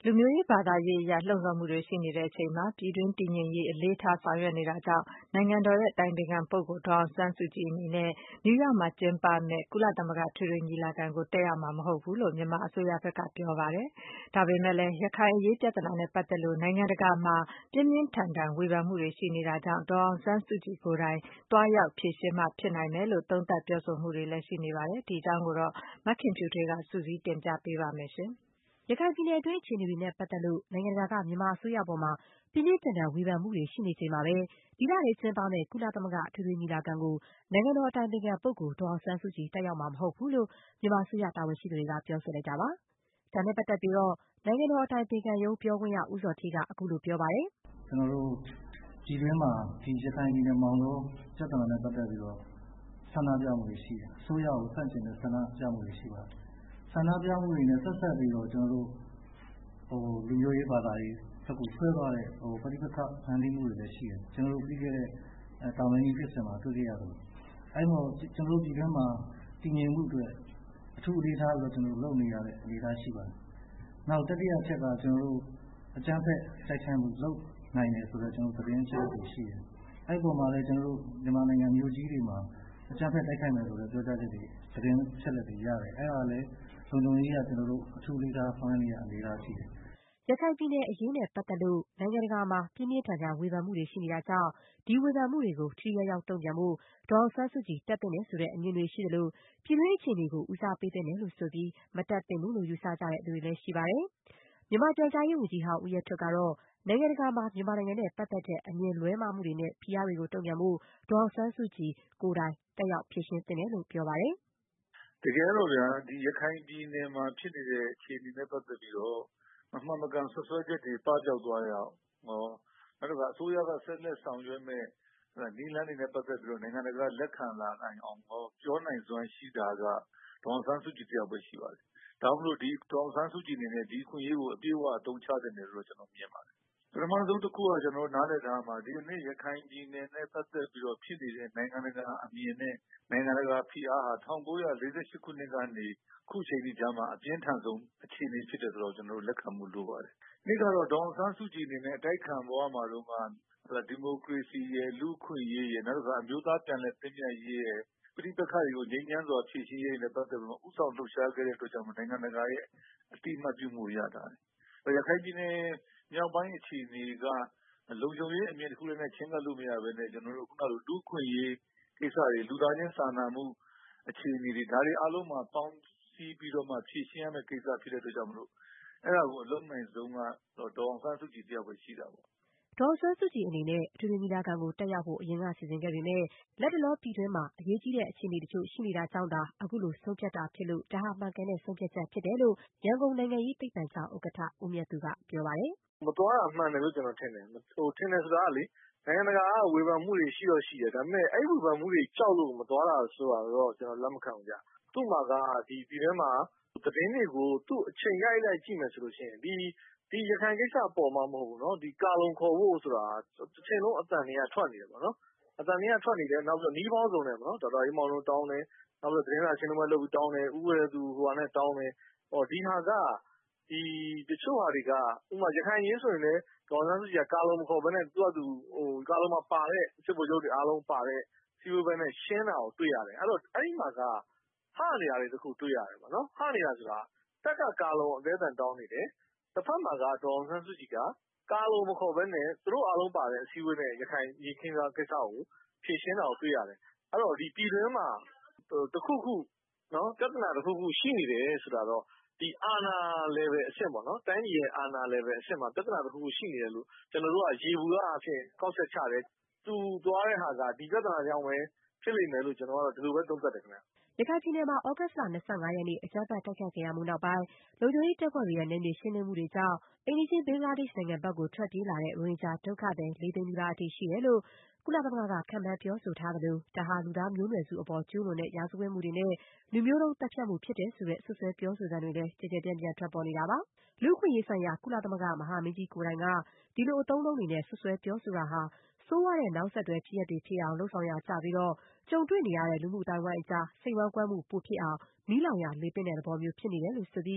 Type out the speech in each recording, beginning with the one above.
လူမျိုးရေးဘာသာရေးအရလှုံ့ဆော်မှုတွေရှိနေချိန်မှာပြည်တွင်းတည်ငြိမ်ရေးအလေးထားဆောင်ရွက်နေတာကြောင့်နိုင်ငံတော်ရဲ့အတိုင်ပင်ခံပုဂ္ဂိုလ်ဒေါ်အောင်ဆန်းစုကြည်အနေနဲ့နယူးယောက်မှာကျင်းပမယ့်ကုလသမဂ္ဂအထွေထွေညီလာခံကိုတက်ရောက်မှာမဟုတ်ဘူးလို့မြန်မာအစိုးရဘက်ကပြောပါတယ်။ဒါပေမဲ့လည်းရခိုင်အရေးပြဿနာနဲ့ပတ်သက်လို့နိုင်ငံတကာမှာပြင်းပြင်းထန်ထန်ဝေဖန်မှုတွေရှိနေတာကြောင့်ဒေါ်အောင်ဆန်းစုကြည်ကိုယ်တိုင်သွားရောက်ဖြေရှင်းမှဖြစ်နိုင်တယ်လို့သုံးသပ်ပြောဆိုမှုတွေလည်းရှိနေပါတယ်။ဒီအကြောင်းကိုမခင်ဖြူထွေးကစုစည်းတင်ပြပေးပါမယ်။ရခိုင်ပြည်နယ်တွင်းအခြေအနေတွေနဲ့ပတ်သက်လို့နိုင်ငံတကာကမြန်မာအစိုးရအပေါ်ပြင်းပြင်းထန်ထန်ဝေဖန်မှုတွေရှိနေချိန်မှာပဲဒီလထဲကျင်းပမယ့်ကုလသမဂ္ဂအထွေထွေညီလာခံကိုနိုင်ငံတော်အတိုင်ပင်ခံပုဂ္ဂိုလ်ဒေါ်အောင်ဆန်းစုကြည်တက်ရောက်မှာမဟုတ်ဘူးလို့မြန်မာအစိုးရတာဝန်ရှိသူတွေကပြောဆိုလိုက်တာပါ။ဒါနဲ့ပတ်သက်ပြီးနိုင်ငံတော်အတိုင်ပင်ခံရုံးပြောခွင့်ရဦးဇော်ဌေးကအခုလိုပြောပါတယ်။ “ကျနော်တို့ပြည်တွင်းမှာဒီရခိုင်ပြည်နယ်မောင်တောပြဿနာနဲ့ပတ်သက်ပြီးတော့ဆန္ဒပြမှုတွေရှိတယ်။အစိုးရကိုဆန့်ကျင်တဲ့ဆန္ဒပြမှုတွေရှိပါတယ်။ဆန္ဒပြမှုတွေနဲ့ဆက်စပ်ပြီးတော့ကျနော်တို့လူမျိုးရေးဘာသာရေးဘက်ကိုဆွဲသွားတဲ့ပဋိပက္ခဖန်တီးမှုတွေလည်းရှိတယ်။ကျနော်တို့ပြီးခဲ့တဲ့တောင်တွင်းကြီးဖြစ်စဉ်မှာတွေ့ခဲ့ရသလိုအဲဒီတော့ကျနော်တို့ပြည်တွင်းမှာတည်ငြိမ်မှုအတွက်အထူးအလေးထားပြီးတော့ကျနော်တို့လုပ်နေရတဲ့အနေအထားရှိပါတယ်။နောက်တတိယအချက်ကကျနော်တို့အကြမ်းဖက်တိုက်ခိုက်မှုလုပ်နိုင်တယ်ဆိုတော့ကျနော်တို့သတင်းအချက်အလက်တွေရှိတယ်။အဲဒီပုံမှာလည်းကျနော်တို့မြန်မာနိုင်ငံမြို့ကြီးတွေမှာအကြမ်းဖက်တိုက်ခိုက်မယ်ဆိုတဲ့ပြောကြားချက်တွေသတင်းအချက်အလက်တွေရတယ်။အဲဒါလည်းလုံခြုံရေးအရကျနော်တို့အထူးအလေးထားဆောင်ရွက်နေရအနေအထားရှိတယ်။ ” ရခိုင်ပြည်နယ်အရေးနဲ့ပတ်သက်လို့နိုင်ငံတကာမှာပြင်းပြင်းထန်ထန်ဝေဖန်မှုတွေရှိနေတာကြောင့်ဒီဝေဖန်မှုတွေကိုထိထိရောက်ရောက်တုံ့ပြန်ဖို့ဒေါ်အောင်ဆန်းစုကြည်တက်သင့်တယ်ဆိုတဲ့အမြင်တွေရှိသလိုပြည်တွင်းအခြေအနေကိုဦးစားပေးသင့်တယ်လို့ဆိုပြီးမတက်သင့်ဘူးလို့ယူဆကြတဲ့သူတွေလည်းရှိပါတယ်။ မြန်မာပြန်ကြားရေးဝန်ကြီးဟောင်းဦးရဲထွဋ်ကတော့နိုင်ငံတကာမှာမြန်မာနိုင်ငံနဲ့ပတ်သက်တဲ့အမြင်လွဲမှားမှုတွေနဲ့ဖိအားတွေကိုတုံ့ပြန်ဖို့ဒေါ်အောင်ဆန်းစုကြည်ကိုယ်တိုင်တက်ရောက်ဖြေရှင်းသင့်တယ်လို့ပြောပါတယ်။ “တကယ်တော့ဗျာဒီရခိုင်ပြည်နယ်မှာဖြစ်နေတဲ့အခြေအနေနဲ့ပတ်သက်ပြီးတော့မမှန်မကန်စွပ်စွဲချက်တွေပပျောက်သွားရအောင်နောက်တစ်ခါအစိုးရကဆက်လက်ဆောင်ရွက်မယ့်နည်းလမ်းတွေနဲ့ပတ်သက်ပြီးတော့နိုင်ငံတကာလက်ခံလာနိုင်အောင်ပြောနိုင်စွမ်းရှိတာကဒေါ်အောင်ဆန်းစုကြည်တယောက်ပဲရှိပါတယ်။ဒါကြောင့်မို့လို့ဒေါ်အောင်ဆန်းစုကြည်အနေနဲ့ဒီအခွင့်အရေးကိုအပြည့်အဝအသုံးချသင့်တယ်လို့ကျွန်တော်မြင်ပါတယ်။ပထမဆုံးတစ်ခုကကျွန်တော်နားလည်ထားမှာဒီနေ့ရခိုင်ပြည်နယ်နဲ့ပတ်သက်ပြီးတော့ဖြစ်နေတဲ့နိုင်ငံတကာအမြင်နဲ့နိုင်ငံတကာဖိအားဟာ1948ခုနှစ်ကနေခုချိန်ထိကြားမှာအပြင်းထန်ဆုံးအခြေအနေဖြစ်တယ်ဆိုတော့ကျွန်တော်တို့လက်ခံမှုလိုပါတယ်။နေ့ကတော့ဒေါ်အောင်ဆန်းစုကြည်အနေနဲ့အတိုက်ခံဘဝမှာတော့ဒီမိုကရေစီရယ်လူ့အခွင့်အရေးရယ်နောက်တစ်ခါအမျိုးသားပြန်လည်သင့်မြတ်ရေးရယ်ပဋိပက္ခတွေကိုငြိမ်းချမ်းစွာဖြေရှင်းရေးနဲ့ပတ်သက်ပြီးဥဆောင်လှုပ်ရှားခဲ့တဲ့အတွက်ကြောင့်နိုင်ငံတကာရဲ့အတိအမှတ်ပြုမှုရတာ။ရခိုင်ပြည်နယ်မြောက်ပိုင်းအခြေအနေကလုံခြုံရေးအမြင်တစ်ခုနဲ့ချင်းကပ်လို့မရဘဲနဲ့ကျွန်တော်တို့ခုနကလူ့အခွင့်အရေးကိစ္စတွေလူသားချင်းစာနာမှုအခြေအနေတွေဒါတွေအားလုံးမှာပေါင်းစည်းပြီးတော့မှဖြေရှင်းရမယ့်ကိစ္စဖြစ်တဲ့အတွက်ကြောင့်မလို့အဲ့ဒါကိုအလုံးနိုင်ဆုံးကဒေါ်အောင်ဆန်းစုကြည်တယောက်ပဲရှိတာပေါ့။ ” ဒေါ်အောင်ဆန်းစုကြည်အနေနဲ့အထွေထွေညီလာခံကိုတက်ရောက်ဖို့အရင်ကစီစဉ်ခဲ့ပေမဲ့လတ်တလောပြည်တွင်းမှာအရေးကြီးတဲ့အခြေအနေတချို့ရှိနေတာကြောင့်သာအခုလိုဆုံးဖြတ်တာဖြစ်လို့ဒါဟာမှန်ကန်တဲ့ဆုံးဖြတ်ချက်ဖြစ်တယ်လို့ရန်ကုန်နိုင်ငံရေးသိပ္ပံကျောင်းဥက္ကဋ္ဌဦးမြတ်သူကပြောပါတယ်။ “မသွားတာမှန်တယ်လို့ကျွန်တော်ထင်တယ်။ထင်တယ်ဆိုတာကလေနိုင်ငံတကာကဝေဖန်မှုတွေရှိတော့ရှိတယ်။ဒါပေမဲ့အဲ့ဝေဖန်မှုတွေကြောက်လို့မသွားတာဆိုတာတော့ကျွန်တော်လက်မခံဘူးဗျ။သူ့မှာကဒီပြည်တွင်းမှာသတင်းတွေကိုသူ့အချိန်ကိုက်ကြည့်မယ်ဆိုလို့ရှိရင်ဒီရခိုင်ကိစ္စအပေါ်မှာမဟုတ်ဘူးနော်ဒီကာလုံခေါ်ဖို့ဆိုတာတစ်ချိန်လုံးအသံတွေကထွက်နေတယ်ပေါ့နော်။အသံတွေကထွက်နေတယ်နောက်ပြီးတော့နှီးပေါင်းစုံနဲ့ပေါ့နော်ဒေါက်တာအေးမောင်တို့တောင်းတယ်နောက်ပြီးတော့သတင်းစာရှင်းလင်းပွဲလုပ်ပြီးတောင်းတယ်ဦးဝဲသူနဲ့တောင်းတယ်ဒီဟာကတချို့ဟာတွေကဥပမာရခိုင်ရေးဆိုရင်လည်းဒေါ်အောင်ဆန်းစုကြည်ကကာလုံမခေါ်ဘဲနဲ့သူကသူကာလုံမှာပါတဲ့စစ်ဗိုလ်ချုပ်တွေအားလုံးပါတဲ့စည်းဝေးပွဲနဲ့ရှင်းတာကိုတွေ့ရတယ်။အဲ့တော့အဲ့ဒီမှာကဟနေတာတွေတစ်ခုတွေ့ရတယ်ပေါ့နော်။ဟနေတာဆိုတာတက်ကကာလုံအသည်းအသန်တောင်းနေတယ်တစ်ဖက်မှာကဒေါ်အောင်ဆန်းစုကြည်ကကာလုံမခေါ်ဘဲနဲ့သူတို့အားလုံးပါတဲ့အစည်းအဝေးနဲ့ရခိုင်ရေခင်းကိစ္စကိုဖြေရှင်းတာကိုတွေ့ရတယ်။အဲ့တော့ဒီပြည်တွင်းမှာတစ်ခုခုနော်ပြဿနာတစ်ခုခုရှိနေတယ်ဆိုတာတော့ဒီအာဏာ level အဆင့်ပေါ့နော်တိုင်းပြည်ရဲ့အာဏာ level အဆင့်မှာပြဿနာတစ်ခုခုရှိနေတယ်လို့ကျွန်တော်တို့ကရေဘူးအားဖြင့်ကောက်ချက်ချတယ်။သူသွားတဲ့ဟာကဒီပြဿနာကြောင့်ပဲဖြစ်လိမ့်မယ်လို့ကျွန်တော်ကတော့ဒီလိုပဲသုံးသပ်တယ်ခင်ဗျ။ ” ရခိုင်ပြည်နယ်မှာ သြဂုတ်လ 25 ရက်နေ့အကြမ်းဖက်တိုက်ခိုက်ခံရမှုနောက်ပိုင်းလုံခြုံရေးတပ်ဖွဲ့တွေရဲ့နယ်မြေရှင်းလင်းမှုတွေကြောင့်အိမ်နီးချင်းဘင်္ဂလားဒေ့ရှ်နိုင်ငံဘက်ကိုထွက်ပြေးလာတဲ့ရိုဟင်ဂျာဒုက္ခသည် ၄ သိန်းနီးပါးအထိရှိတယ်လို့ကုလသမဂ္ဂကခန့်မှန်းပြောဆိုထားသလိုဒါဟာလူသားမျိုးနွယ်စုအပေါ်ကျူးလွန်တဲ့ရာဇဝတ်မှုတွေနဲ့လူမျိုးတုံးသတ်ဖြတ်မှုဖြစ်တယ်ဆိုတဲ့စွပ်စွဲပြောဆိုသံတွေလည်းကျယ်ကျယ်ပြန့်ပြန့်ထွက်ပေါ်နေတာပါ။လူ့အခွင့်အရေးဆိုင်ရာကုလသမဂ္ဂမဟာမင်းကြီးကိုယ်တိုင်ကဒီလိုအသုံးအနှုန်းတွေနဲ့စွပ်စွဲပြောဆိုတာဟာဆိုးဝါးတဲ့နောက်ဆက်တွဲဖြစ်ရပ်တွေဖြစ်အောင်လုပ်ဆောင်ရာကျပြီးကြုံတွေ့နေရတဲ့လူမှုအသိုင်းအဝိုင်းအကြားစိတ်ဝမ်းကွဲမှုပိုဖြစ်အောင်မီးလောင်ရာလေပင့်တဲ့သဘောမျိုးဖြစ်နေတယ်လို့ဆိုပြီး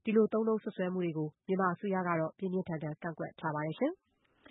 ဒီလိုသုံးနှုန်းစွပ်စွဲမှုတွေကို မြန်မာအစိုးရကတော့ ပြင်းပြင်းထန်ထန် ကန့်ကွက်ထားပါတယ်။